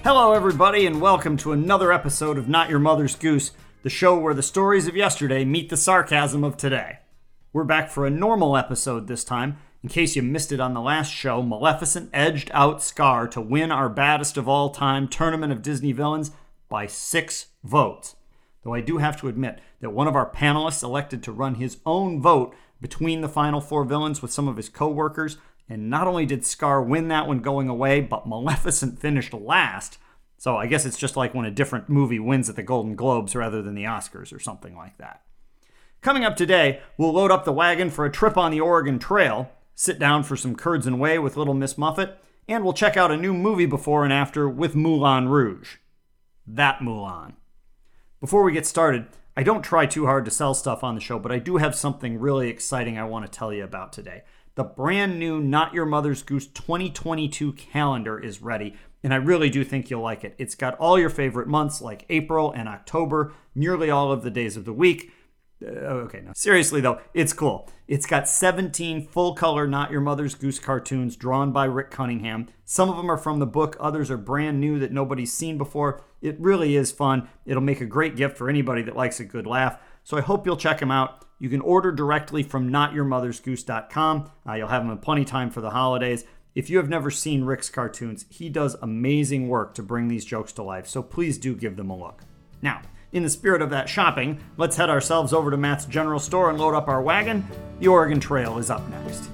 Hello, everybody, and welcome to another episode of Not Your Mother's Goose, the show where the stories of yesterday meet the sarcasm of today. We're back for a normal episode this time. In case you missed it on the last show, Maleficent edged out Scar to win our baddest of all time Tournament of Disney Villains by 6 votes. Though I do have to admit that one of our panelists elected to run his own vote between the final 4 villains with some of his co-workers, and not only did Scar win that one going away, but Maleficent finished last. So I guess it's just like when a different movie wins at the Golden Globes rather than the Oscars or something like that. Coming up today, we'll load up the wagon for a trip on the Oregon Trail, sit down for some curds and whey with Little Miss Muffet, and we'll check out a new movie before and after with Moulin Rouge. That Mulan. Before we get started, I don't try too hard to sell stuff on the show, but I do have something really exciting I want to tell you about today. The brand new Not Your Mother's Goose 2022 calendar is ready, and I really do think you'll like it. It's got all your favorite months like April and October, nearly all of the days of the week. Seriously though, it's cool. It's got 17 full-color Not Your Mother's Goose cartoons drawn by Rick Cunningham. Some of them are from the book, others are brand new that nobody's seen before. It really is fun. It'll make a great gift for anybody that likes a good laugh. So I hope you'll check them out. You can order directly from notyourmothersgoose.com. You'll have them in plenty of time for the holidays. If you have never seen Rick's cartoons, he does amazing work to bring these jokes to life, so please do give them a look. Now, in the spirit of that shopping, let's head ourselves over to Matt's General Store and load up our wagon. The Oregon Trail is up next.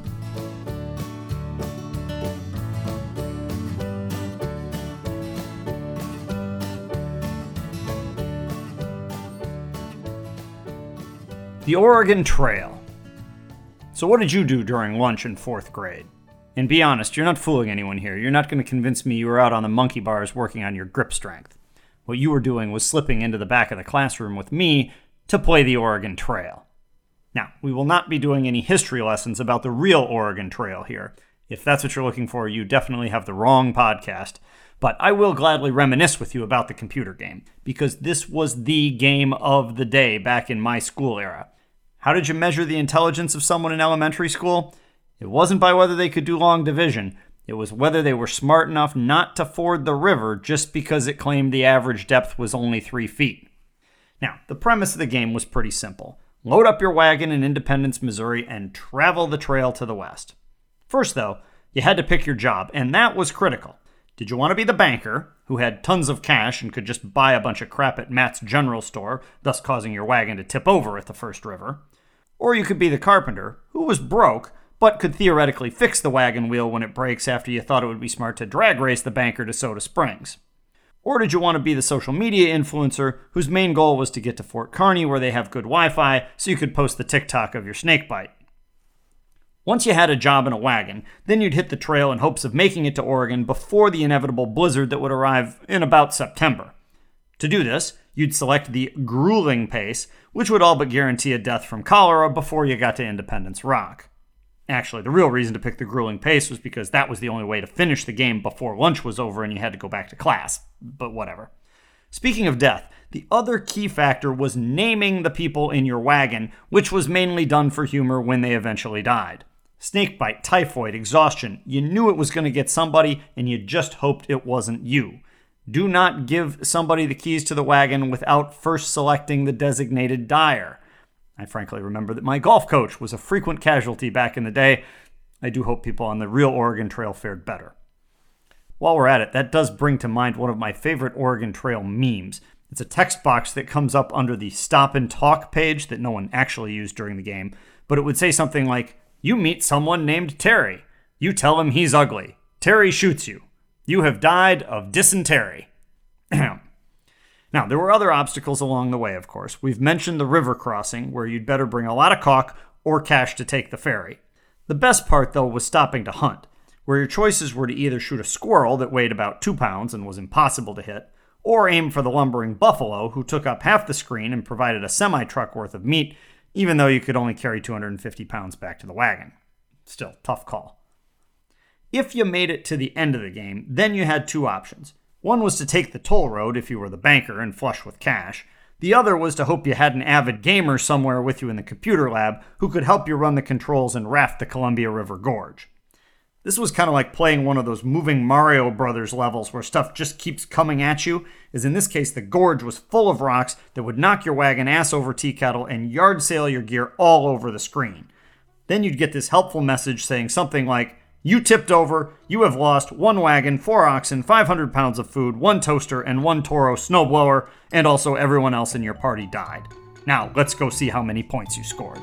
The Oregon Trail. So what did you do during lunch in 4th grade? And be honest, you're not fooling anyone here. You're not going to convince me you were out on the monkey bars working on your grip strength. What you were doing was slipping into the back of the classroom with me to play the Oregon Trail. Now, we will not be doing any history lessons about the real Oregon Trail here. If that's what you're looking for, you definitely have the wrong podcast. But I will gladly reminisce with you about the computer game, because this was the game of the day back in my school era. How did you measure the intelligence of someone in elementary school? It wasn't by whether they could do long division. It was whether they were smart enough not to ford the river just because it claimed the average depth was only 3 feet. Now, the premise of the game was pretty simple. Load up your wagon in Independence, Missouri, and travel the trail to the west. First, though, you had to pick your job, and that was critical. Did you want to be the banker, who had tons of cash and could just buy a bunch of crap at Matt's General Store, thus causing your wagon to tip over at the first river? Or you could be the carpenter, who was broke, but could theoretically fix the wagon wheel when it breaks after you thought it would be smart to drag race the banker to Soda Springs. Or did you want to be the social media influencer, whose main goal was to get to Fort Kearny where they have good Wi-Fi so you could post the TikTok of your snake bite? Once you had a job in a wagon, then you'd hit the trail in hopes of making it to Oregon before the inevitable blizzard that would arrive in about September. To do this, you'd select the grueling pace, which would all but guarantee a death from cholera before you got to Independence Rock. Actually, the real reason to pick the grueling pace was because that was the only way to finish the game before lunch was over and you had to go back to class. But whatever. Speaking of death, the other key factor was naming the people in your wagon, which was mainly done for humor when they eventually died. Snakebite, typhoid, exhaustion. You knew it was going to get somebody, and you just hoped it wasn't you. Do not give somebody the keys to the wagon without first selecting the designated dyer. I frankly remember that my golf coach was a frequent casualty back in the day. I do hope people on the real Oregon Trail fared better. While we're at it, that does bring to mind one of my favorite Oregon Trail memes. It's a text box that comes up under the Stop and Talk page that no one actually used during the game, but it would say something like, "You meet someone named Terry. You tell him he's ugly. Terry shoots you. You have died of dysentery." Now, there were other obstacles along the way, of course. We've mentioned the river crossing, where you'd better bring a lot of caulk or cash to take the ferry. The best part, though, was stopping to hunt, where your choices were to either shoot a squirrel that weighed about 2 pounds and was impossible to hit, or aim for the lumbering buffalo who took up half the screen and provided a semi-truck worth of meat, even though you could only carry 250 pounds back to the wagon. Still, tough call. If you made it to the end of the game, then you had 2 options. One was to take the toll road if you were the banker and flush with cash. The other was to hope you had an avid gamer somewhere with you in the computer lab who could help you run the controls and raft the Columbia River Gorge. This was kind of like playing one of those moving Mario Brothers levels where stuff just keeps coming at you, as in this case the gorge was full of rocks that would knock your wagon ass over tea kettle and yard sail your gear all over the screen. Then you'd get this helpful message saying something like, "You tipped over, you have lost 1 wagon, 4 oxen, 500 pounds of food, 1 toaster, and 1 Toro snowblower, and also everyone else in your party died. Now, let's go see how many points you scored."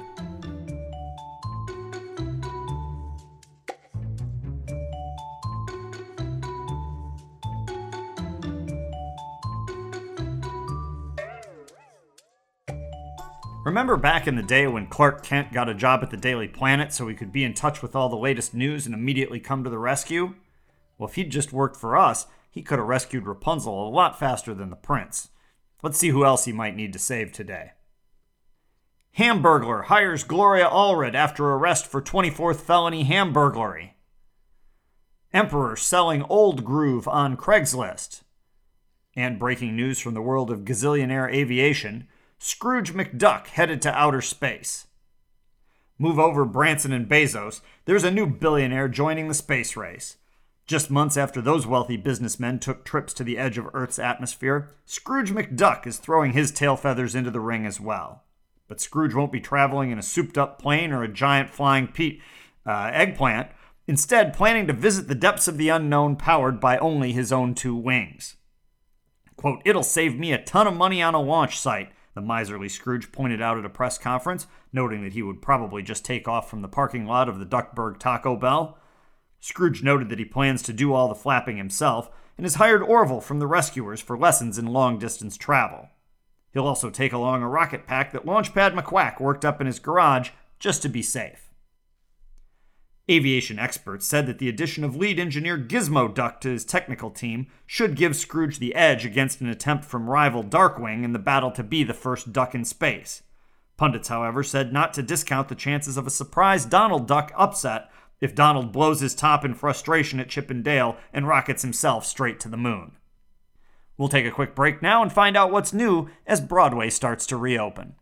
Remember back in the day when Clark Kent got a job at the Daily Planet so he could be in touch with all the latest news and immediately come to the rescue? Well, if he'd just worked for us, he could have rescued Rapunzel a lot faster than the prince. Let's see who else he might need to save today. Hamburglar hires Gloria Allred after arrest for 24th felony hamburglary. Emperor selling old groove on Craigslist. And breaking news from the world of gazillionaire aviation, Scrooge McDuck headed to outer space. Move over Branson and Bezos, there's a new billionaire joining the space race. Just months after those wealthy businessmen took trips to the edge of Earth's atmosphere, Scrooge McDuck is throwing his tail feathers into the ring as well. But Scrooge won't be traveling in a souped-up plane or a giant flying eggplant, instead planning to visit the depths of the unknown powered by only his own 2 wings. Quote, "It'll save me a ton of money on a launch site," the miserly Scrooge pointed out at a press conference, noting that he would probably just take off from the parking lot of the Duckburg Taco Bell. Scrooge noted that he plans to do all the flapping himself and has hired Orville from the rescuers for lessons in long-distance travel. He'll also take along a rocket pack that Launchpad McQuack worked up in his garage just to be safe. Aviation experts said that the addition of lead engineer Gizmo Duck to his technical team should give Scrooge the edge against an attempt from rival Darkwing in the battle to be the first Duck in space. Pundits, however, said not to discount the chances of a surprise Donald Duck upset if Donald blows his top in frustration at Chip and Dale and rockets himself straight to the moon. We'll take a quick break now and find out what's new as Broadway starts to reopen.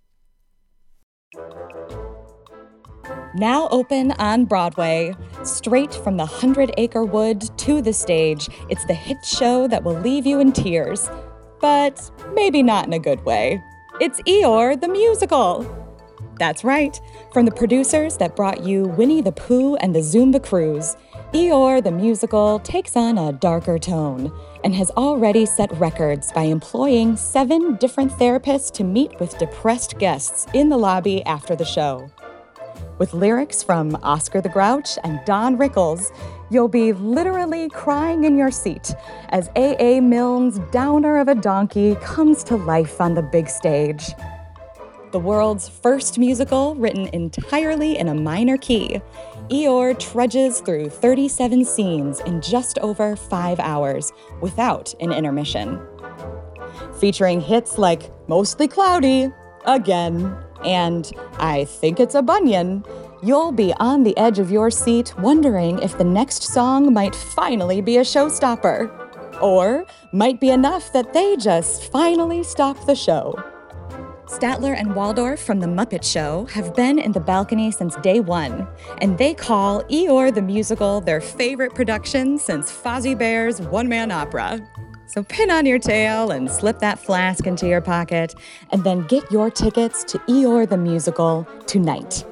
Now open on Broadway. Straight from the 100-acre wood to the stage, it's the hit show that will leave you in tears. But maybe not in a good way. It's Eeyore the Musical. That's right. From the producers that brought you Winnie the Pooh and the Zumba Cruise, Eeyore the Musical takes on a darker tone and has already set records by employing 7 different therapists to meet with depressed guests in the lobby after the show. With lyrics from Oscar the Grouch and Don Rickles, you'll be literally crying in your seat as A.A. Milne's Downer of a Donkey comes to life on the big stage. The world's first musical written entirely in a minor key, Eeyore trudges through 37 scenes in just over 5 hours without an intermission. Featuring hits like Mostly Cloudy, Again, and I Think It's a Bunyan, you'll be on the edge of your seat wondering if the next song might finally be a showstopper, or might be enough that they just finally stop the show. Statler and Waldorf from The Muppet Show have been in the balcony since day one, and they call Eeyore the Musical their favorite production since Fozzie Bear's one-man opera. So pin on your tail and slip that flask into your pocket, and then get your tickets to Eeyore the Musical tonight.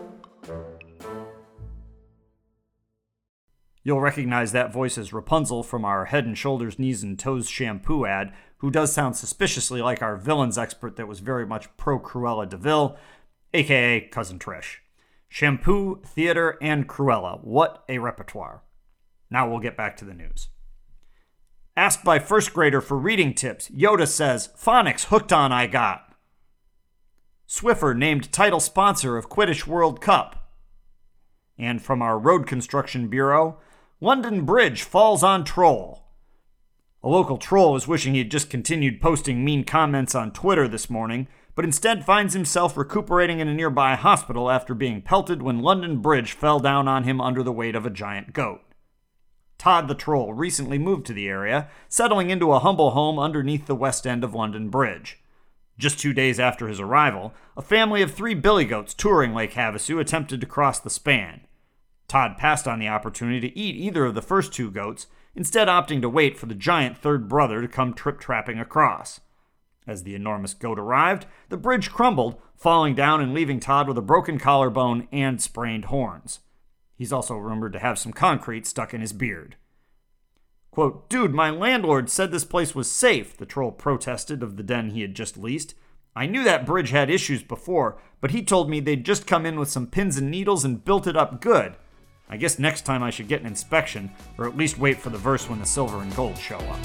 You'll recognize that voice as Rapunzel from our Head & Shoulders, Knees & Toes shampoo ad, who does sound suspiciously like our villains expert that was very much pro-Cruella de Vil, a.k.a. Cousin Trish. Shampoo, theater, and Cruella. What a repertoire. Now we'll get back to the news. Asked by first grader for reading tips, Yoda says, "Phonics hooked on I got." Swiffer named title sponsor of Quidditch World Cup. And from our Road Construction Bureau, London Bridge falls on troll. A local troll is wishing he had just continued posting mean comments on Twitter this morning, but instead finds himself recuperating in a nearby hospital after being pelted when London Bridge fell down on him under the weight of a giant goat. Todd the Troll recently moved to the area, settling into a humble home underneath the west end of London Bridge. Just 2 days after his arrival, a family of 3 billy goats touring Lake Havasu attempted to cross the span. Todd passed on the opportunity to eat either of the first two goats, instead opting to wait for the giant third brother to come trip-trapping across. As the enormous goat arrived, the bridge crumbled, falling down and leaving Todd with a broken collarbone and sprained horns. He's also rumored to have some concrete stuck in his beard. Quote, "Dude, my landlord said this place was safe," the troll protested of the den he had just leased. "I knew that bridge had issues before, but he told me they'd just come in with some pins and needles and built it up good. I guess next time I should get an inspection, or at least wait for the verse when the silver and gold show up."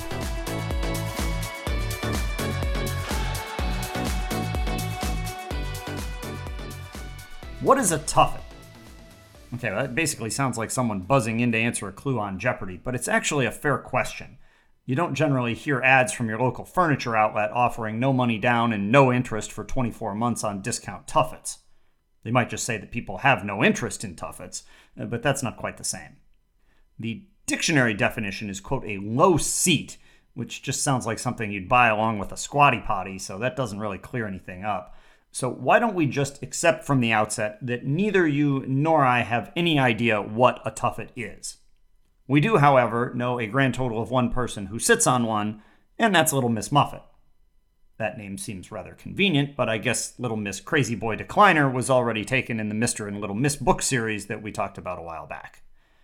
What is a tuffet? Okay, well, that basically sounds like someone buzzing in to answer a clue on Jeopardy, but it's actually a fair question. You don't generally hear ads from your local furniture outlet offering no money down and no interest for 24 months on discount tuffets. They might just say that people have no interest in tuffets, but that's not quite the same. The dictionary definition is, quote, "a low seat," which just sounds like something you'd buy along with a squatty potty, so that doesn't really clear anything up. So why don't we just accept from the outset that neither you nor I have any idea what a tuffet is? We do, however, know a grand total of one person who sits on one, and that's Little Miss Muffet. That name seems rather convenient, but I guess Little Miss Crazy Boy Decliner was already taken in the Mr. and Little Miss book series that we talked about a while back.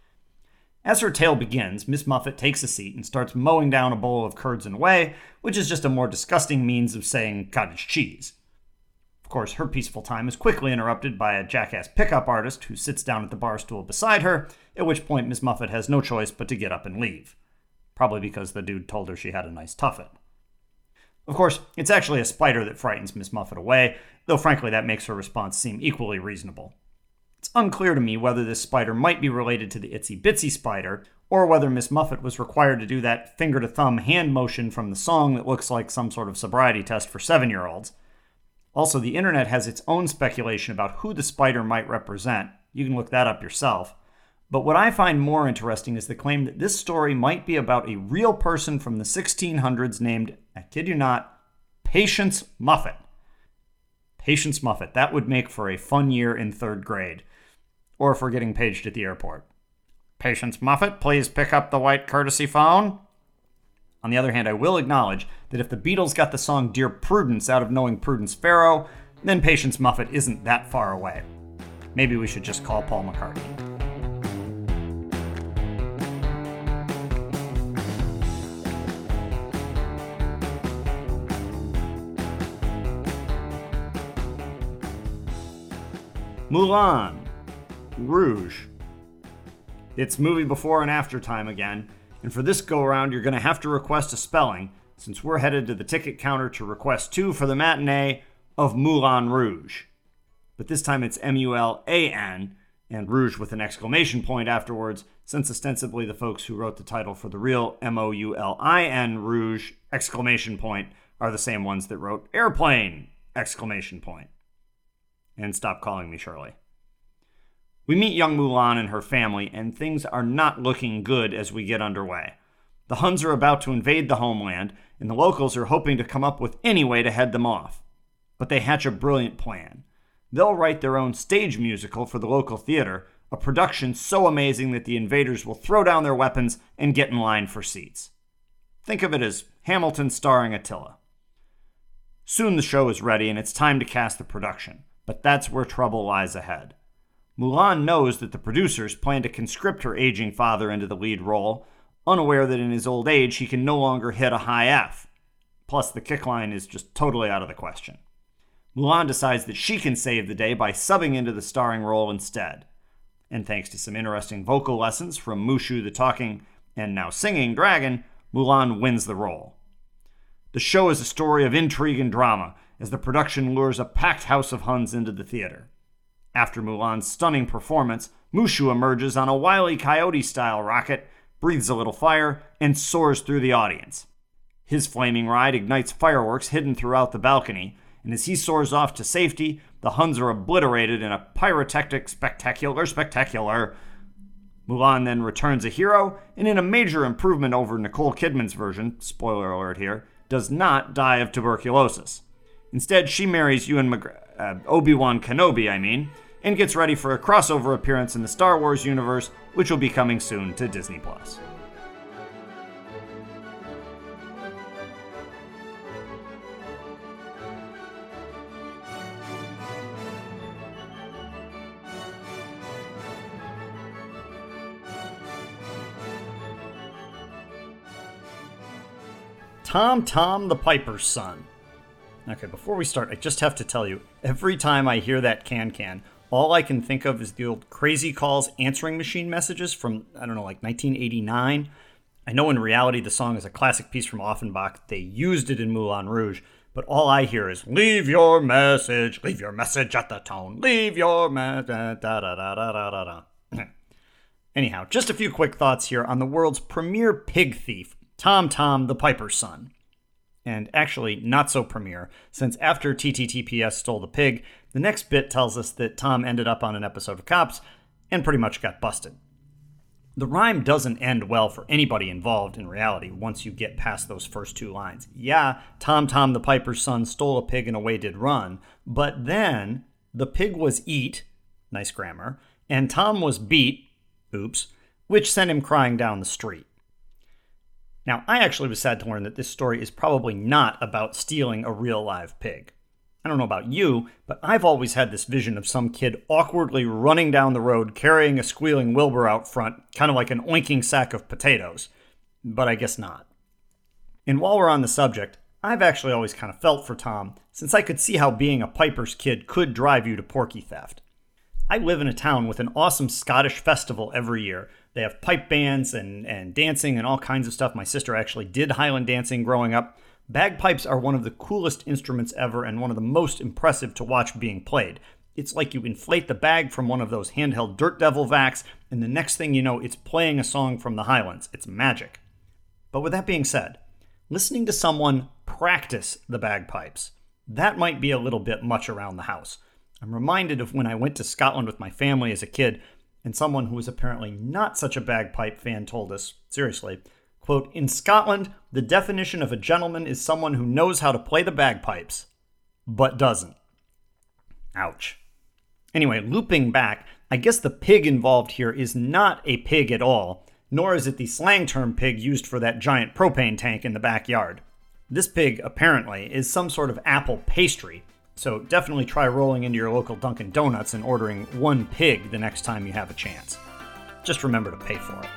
As her tale begins, Miss Muffet takes a seat and starts mowing down a bowl of curds and whey, which is just a more disgusting means of saying cottage cheese. Of course, her peaceful time is quickly interrupted by a jackass pickup artist who sits down at the bar stool beside her, at which point Miss Muffet has no choice but to get up and leave. Probably because the dude told her she had a nice tuffet. Of course, it's actually a spider that frightens Miss Muffet away, though frankly that makes her response seem equally reasonable. It's unclear to me whether this spider might be related to the Itsy Bitsy Spider, or whether Miss Muffet was required to do that finger-to-thumb hand motion from the song that looks like some sort of sobriety test for 7-year-olds. Also, the internet has its own speculation about who the spider might represent. You can look that up yourself. But what I find more interesting is the claim that this story might be about a real person from the 1600s named, I kid you not, Patience Muffet. Patience Muffet. That would make for a fun year in 3rd grade. Or if we're getting paged at the airport. "Patience Muffet, please pick up the white courtesy phone." On the other hand, I will acknowledge that if the Beatles got the song Dear Prudence out of knowing Prudence Farrow, then Patience Muffet isn't that far away. Maybe we should just call Paul McCartney. Moulin Rouge. It's movie before and after time again, and for this go-around you're going to have to request a spelling, since we're headed to the ticket counter to request 2 for the matinee of Moulin Rouge. But this time it's M-U-L-A-N, and Rouge with an exclamation point afterwards, since ostensibly the folks who wrote the title for the real M-O-U-L-I-N Rouge exclamation point are the same ones that wrote Airplane exclamation point. And stop calling me Shirley. We meet young Mulan and her family, and things are not looking good as we get underway. The Huns are about to invade the homeland, and the locals are hoping to come up with any way to head them off. But they hatch a brilliant plan. They'll write their own stage musical for the local theater, a production so amazing that the invaders will throw down their weapons and get in line for seats. Think of it as Hamilton starring Attila. Soon the show is ready, and it's time to cast the production. But that's where trouble lies ahead. Mulan knows that the producers plan to conscript her aging father into the lead role, unaware that in his old age he can no longer hit a high F. Plus, the kick line is just totally out of the question. Mulan decides that she can save the day by subbing into the starring role instead. And thanks to some interesting vocal lessons from Mushu the talking and now singing dragon, Mulan wins the role. The show is a story of intrigue and drama, as the production lures a packed house of Huns into the theater. After Mulan's stunning performance, Mushu emerges on a Wile E. Coyote-style rocket, breathes a little fire, and soars through the audience. His flaming ride ignites fireworks hidden throughout the balcony, and as he soars off to safety, the Huns are obliterated in a pyrotechnic spectacular. Mulan then returns a hero, and in a major improvement over Nicole Kidman's version, spoiler alert here, does not die of tuberculosis. Instead, she marries Obi-Wan Kenobi, and gets ready for a crossover appearance in the Star Wars universe, which will be coming soon to Disney+. Tom the Piper's Son. Okay, before we start, I just have to tell you, every time I hear that can, all I can think of is the old Crazy Calls answering machine messages from, 1989. I know in reality the song is a classic piece from Offenbach. They used it in Moulin Rouge, but all I hear is, leave your message at the tone, leave your message, da-da-da-da-da-da-da. Anyhow, just a few quick thoughts here on the world's premier pig thief, Tom the Piper's Son. And actually, not so premier, since after TTTPS stole the pig, the next bit tells us that Tom ended up on an episode of Cops and pretty much got busted. The rhyme doesn't end well for anybody involved in reality once you get past those first two lines. Yeah, Tom the Piper's Son stole a pig and away did run, but then the pig was eat, nice grammar, and Tom was beat, oops, which sent him crying down the street. Now, I actually was sad to learn that this story is probably not about stealing a real live pig. I don't know about you, but I've always had this vision of some kid awkwardly running down the road carrying a squealing Wilbur out front, kind of like an oinking sack of potatoes. But I guess not. And while we're on the subject, I've actually always kind of felt for Tom, since I could see how being a piper's kid could drive you to porky theft. I live in a town with an awesome Scottish festival every year. They have pipe bands and dancing and all kinds of stuff. My sister actually did Highland dancing growing up. Bagpipes are one of the coolest instruments ever and one of the most impressive to watch being played. It's like you inflate the bag from one of those handheld Dirt Devil vacs, and the next thing you know, it's playing a song from the Highlands. It's magic. But with that being said, listening to someone practice the bagpipes, that might be a little bit much around the house. I'm reminded of when I went to Scotland with my family as a kid, and someone who was apparently not such a bagpipe fan told us, seriously, quote, "In Scotland, the definition of a gentleman is someone who knows how to play the bagpipes, but doesn't." Ouch. Anyway, looping back, I guess the pig involved here is not a pig at all, nor is it the slang term pig used for that giant propane tank in the backyard. This pig, apparently, is some sort of apple pastry, so definitely try rolling into your local Dunkin' Donuts and ordering one pig the next time you have a chance. Just remember to pay for it.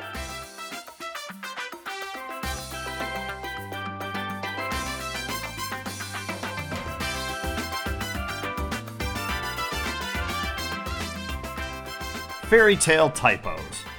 Fairy tale typos.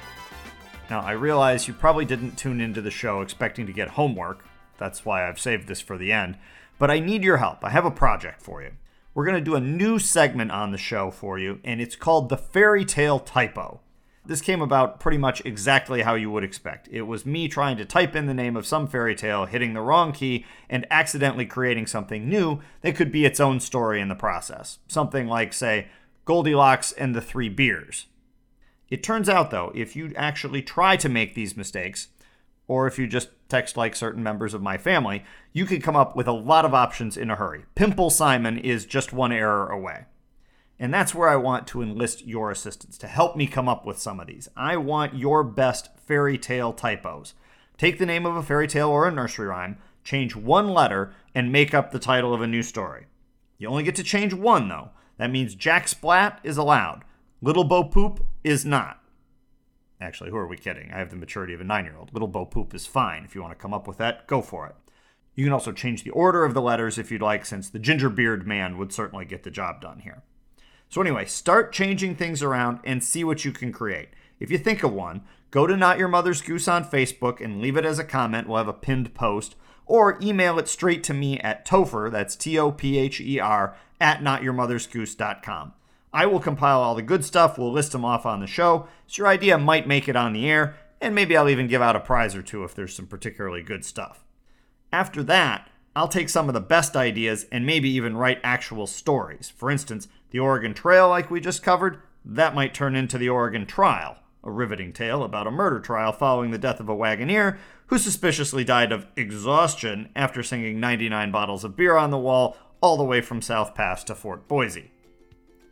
Now, I realize you probably didn't tune into the show expecting to get homework. That's why I've saved this for the end. But I need your help. I have a project for you. We're going to do a new segment on the show for you, and it's called the Fairy Tale Typo. This came about pretty much exactly how you would expect. It was me trying to type in the name of some fairy tale, hitting the wrong key, and accidentally creating something new that could be its own story in the process. Something like, say, Goldilocks and the Three Beers. It turns out, though, if you actually try to make these mistakes, or if you just text like certain members of my family, you could come up with a lot of options in a hurry. Pimple Simon is just one error away. And that's where I want to enlist your assistance to help me come up with some of these. I want your best fairy tale typos. Take the name of a fairy tale or a nursery rhyme, change one letter, and make up the title of a new story. You only get to change one, though. That means Jack Splat is allowed. Little Bo Poop is not. Actually, who are we kidding? I have the maturity of a 9-year-old. Little Bo Poop is fine. If you want to come up with that, go for it. You can also change the order of the letters if you'd like, since the Gingerbeard Man would certainly get the job done here. So anyway, start changing things around and see what you can create. If you think of one, go to Not Your Mother's Goose on Facebook and leave it as a comment. We'll have a pinned post. Or email it straight to me at Topher, that's Topher, at notyourmothersgoose.com. I will compile all the good stuff, we'll list them off on the show, so your idea might make it on the air, and maybe I'll even give out a prize or two if there's some particularly good stuff. After that, I'll take some of the best ideas and maybe even write actual stories. For instance, the Oregon Trail, like we just covered, that might turn into the Oregon Trial, a riveting tale about a murder trial following the death of a wagoneer who suspiciously died of exhaustion after singing 99 bottles of beer on the wall all the way from South Pass to Fort Boise.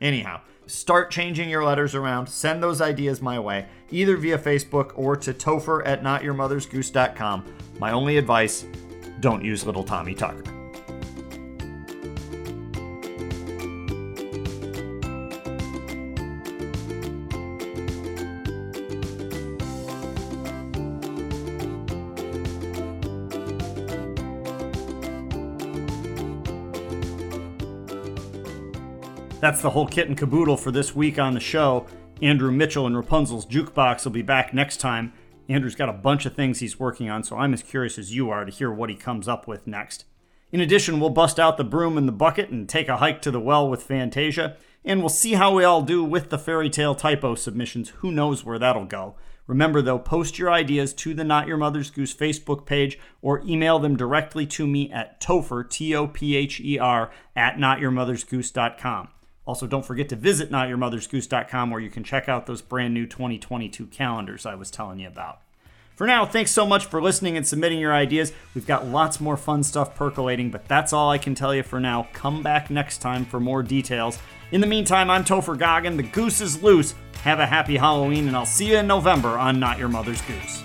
Anyhow, start changing your letters around. Send those ideas my way, either via Facebook or to topher@notyourmothersgoose.com. My only advice, don't use little Tommy Tucker. That's the whole kit and caboodle for this week on the show. Andrew Mitchell and Rapunzel's Jukebox will be back next time. Andrew's got a bunch of things he's working on, so I'm as curious as you are to hear what he comes up with next. In addition, we'll bust out the broom and the bucket and take a hike to the well with Fantasia, and we'll see how we all do with the fairy tale typo submissions. Who knows where that'll go. Remember, though, post your ideas to the Not Your Mother's Goose Facebook page or email them directly to me at Topher, Topher, @notyourmothersgoose.com. Also, don't forget to visit notyourmothersgoose.com where you can check out those brand new 2022 calendars I was telling you about. For now, thanks so much for listening and submitting your ideas. We've got lots more fun stuff percolating, but that's all I can tell you for now. Come back next time for more details. In the meantime, I'm Topher Goggin. The goose is loose. Have a happy Halloween, and I'll see you in November on Not Your Mother's Goose.